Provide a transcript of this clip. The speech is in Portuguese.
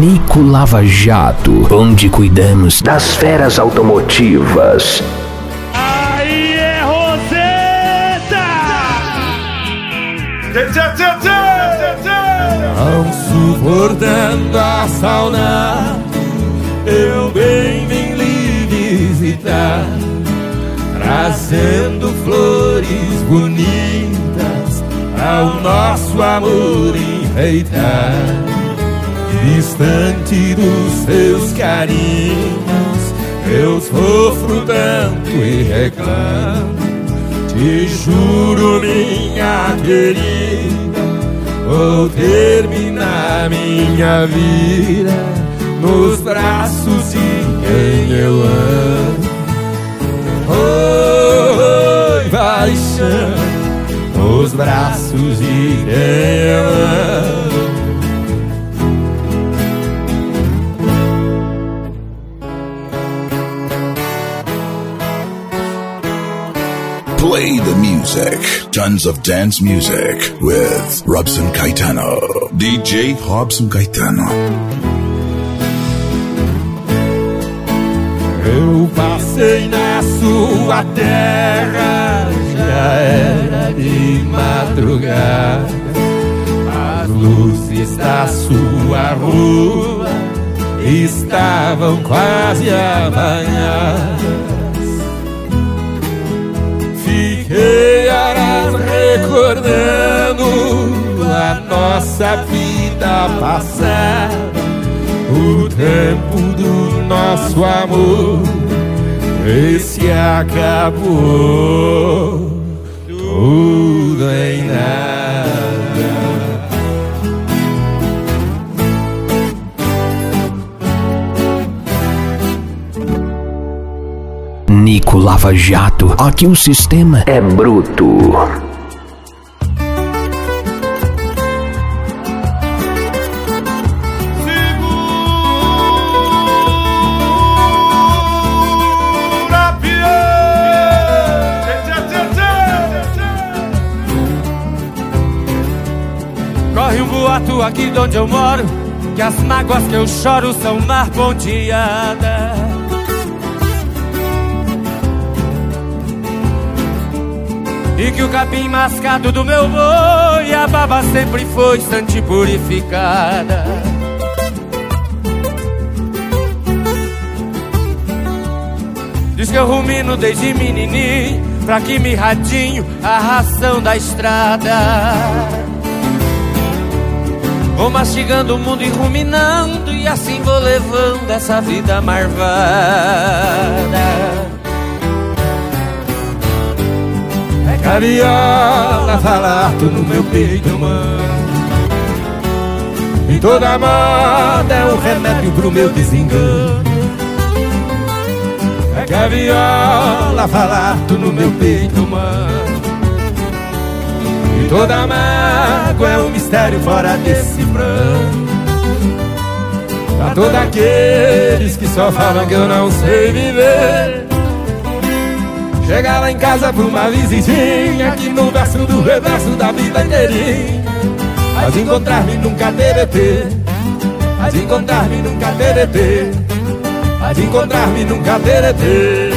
Nico Lava Jato, onde cuidamos das feras automotivas. Aí é Roseta! Não suportando a saudade, eu bem vim lhe visitar, trazendo flores bonitas ao nosso amor enfeitar. Distante dos seus carinhos, eu sofro tanto e reclamo. Te juro, minha querida, vou terminar minha vida nos braços de quem eu amo. Oi, paixão, nos braços de quem eu amo. Play the music. Tons of dance music with Robson Caetano. DJ Robson Caetano. Eu passei na sua terra, já era de madrugada. As luzes da sua rua estavam quase amanhadas. Fiquei horas recordando a nossa vida passada, o tempo do nosso amor, esse acabou tudo em nada. Nico Lava Jato, aqui o sistema é bruto. Corre um boato aqui de onde eu moro, que as mágoas que eu choro são mar ponteadas. E que o capim mascado do meu boi, a baba sempre foi sante purificada. Diz que eu rumino desde menininho, pra que me radinho a ração da estrada. Vou mastigando o mundo e ruminando, e assim vou levando essa vida marvada. A viola fala alto no meu peito, mano, e toda moda é um remédio pro meu desengano. É que a viola fala alto no meu peito, mano, e toda mágoa é um mistério fora desse plano. Pra todos aqueles que só falam que eu não sei viver, chega lá em casa pra uma visitinha, que no verso do reverso da vida inteirinha há de encontrar-me nunca TBT, há de encontrar-me nunca TBT, há de encontrar-me nunca TBT.